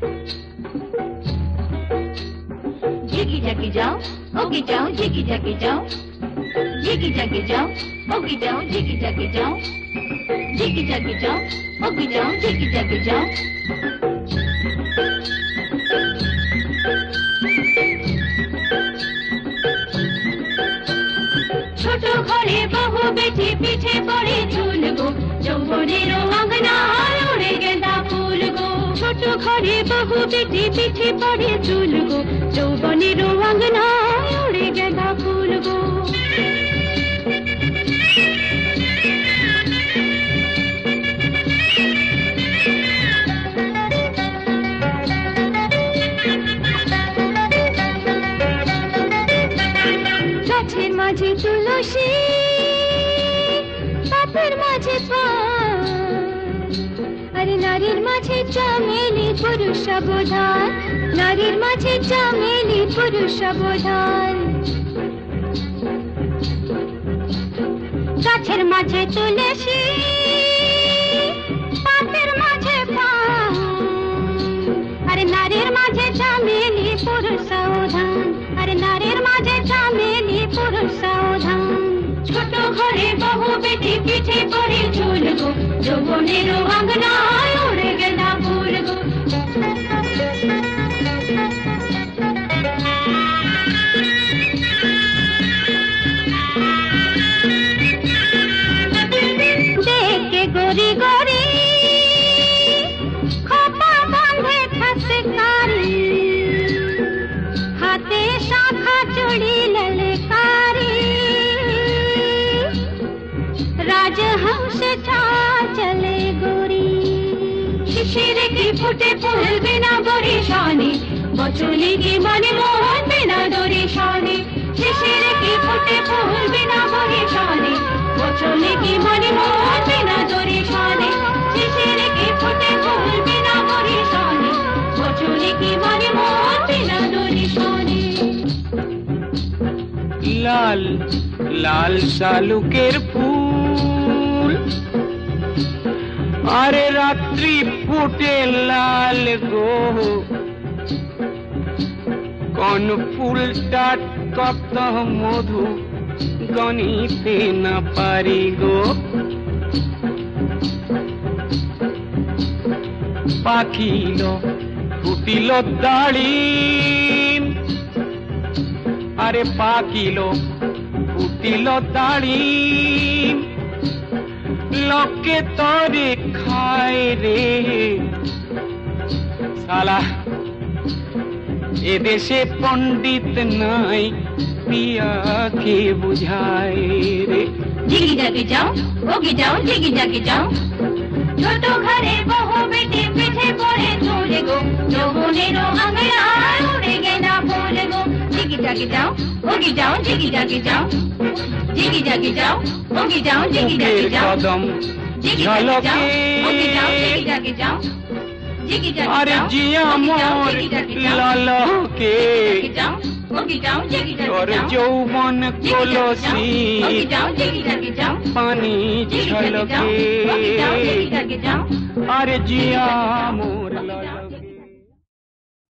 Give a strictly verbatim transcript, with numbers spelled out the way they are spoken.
जिगी जागी जाओ ओगी जाओ जिगी जागी जाओ जिगी जागी जाओ ओगी जाओ जिगी जागी जाओ जिगी जागी जाओ ओगी जाओ जिगी जागी जाओ ছোট ঘরে বহু বেটি পিঠে পড়ে ঝুল গো যৌবনের অঙ্গনায় উড়ে গেঁদা ফুল গো ছোট ঘরে বহু বেটি পিঠে পড়ে ঝুল গো যৌবনের অঙ্গনায় উড়ে গেঁদা ফুল গো গাছের মাঝে তুলসী পাপের মাঝে পান আরে নারীর মাঝে চামেলি পুরুষ সাবধান নারীর মাঝে চামেলি পুরুষ সাবধান গাছের মাঝে তুলসী পাপের মাঝে পান আরে নারীর মাঝে চামেলি পুরুষ সাবধান আরে নারীর মাঝে চামেলি পুরুষ সাবধান ছোট ঘরে বহু বেটি পিঠে পড়ে ঝুল গো যৌবনের অঙ্গনায় উড়ে গেঁদা ফুল গো দেখে গড়ি গড়ি খোপা বাঁধে খাসে কারি হাতে শাখা চুড়ি ললকারি রাজহংস চলে গোরি শিশির কি ফুটে ফুল বিনা গরি শানি বচলি কি মনে মোহন বিনা দরি শানি শিশির কি ফুটে ফুল বিনা গরি শানি বচলি কি মনে মোহন বিনা দরি শানি শিশির কি ফুটে ফুল বিনা গরি শানি বচলি কি মনে মোহন বিনা দরি শানি লাল লাল শালুকের ফুল আরে রাত্রি ফুটে লাল গো কোন ফুলটা কত মধু গনিতে না পারি গো পাখিল ফুটিল দাড়িম আরে পাখিল ফুটিল দাড়িম লোকে তরে খায় রে শালা এদেশে পণ্ডিত নাই পিয়াকে বুঝায় রে जिगी जागी जाओ ओगी जाओ जिगी जागी जाओ ছোট ঘরে বহু বেটি পিঠে পড়ে ঝুল গো যৌবনের অঙ্গনায় উড়ে গেঁদা ফুল গো जिगी जागी जाओ ओगी जाओ जिगी जागी जाओ जिगी जागी जाओ ओगी जाओ जिगी जागी जाओ कदम जिगी जागी जाओ ओगी जाओ जिगी जागी जाओ जिगी जागी जाओ अरे जिया मोर ललके जाओ ओगी जाओ जिगी जागी और जाओ যৌবন কলসি ओगी जाओ जिगी जागी जाओ पानी जिगी जागी जाओ ओगी जाओ जिगी छलके जागी जाओ अरे जिया मोर ललके